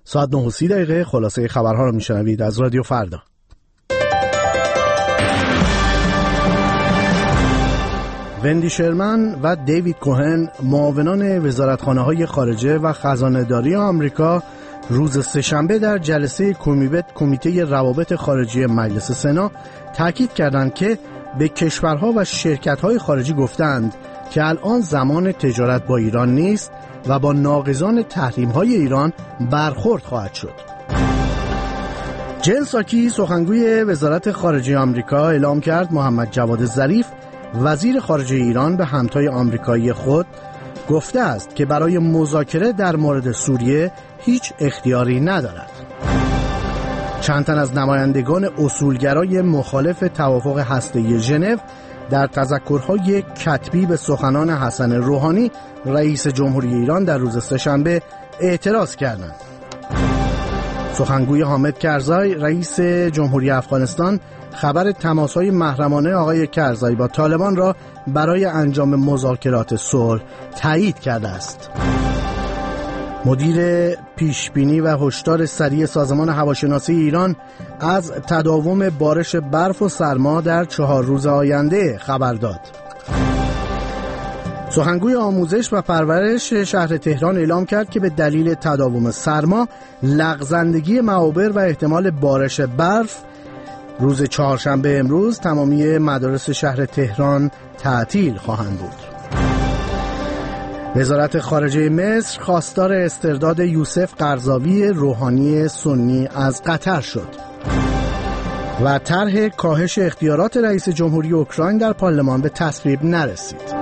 ساعت 9:30 خلاصه خبرها رو میشنوید از رادیو فردا. وندی شرمن و دیوید کوهن، معاونان وزارتخانه‌های خارجه و خزانه‌داری آمریکا، روز سه‌شنبه در جلسه کمیته روابط خارجی مجلس سنا تاکید کردند که به کشورها و شرکت‌های خارجی گفتند که الان زمان تجارت با ایران نیست و با ناقضان تحریم‌های ایران برخورد خواهد شد. جن ساکی، سخنگوی وزارت خارجه آمریکا، اعلام کرد محمد جواد ظریف، وزیر خارجه ایران، به همتای آمریکایی خود گفته است که برای مذاکره در مورد سوریه هیچ اختیاری ندارد. چند تن از نمایندگان اصولگرای مخالف توافق هسته‌ای ژنو در تذکرهای کتبی به سخنان حسن روحانی، رئیس جمهوری ایران، در روز سه‌شنبه اعتراض کردند. سخنگوی حامد کرزای، رئیس جمهوری افغانستان، خبر تماس‌های محرمانه آقای کرزای با طالبان را برای انجام مذاکرات صلح تایید کرده است. مدیر پیشبینی و هشدار سریع سازمان هواشناسی ایران از تداوم بارش برف و سرما در 4 روز آینده خبر داد. سخنگوی آموزش و پرورش شهر تهران اعلام کرد که به دلیل تداوم سرما، لغزندگی معابر و احتمال بارش برف، روز چهارشنبه امروز تمامی مدارس شهر تهران تعطیل خواهند بود. وزارت خارجه مصر خواستار استرداد یوسف قرضاوی، روحانی سنی، از قطر شد و طرح کاهش اختیارات رئیس جمهوری اوکراین در پارلمان به تصویب نرسید.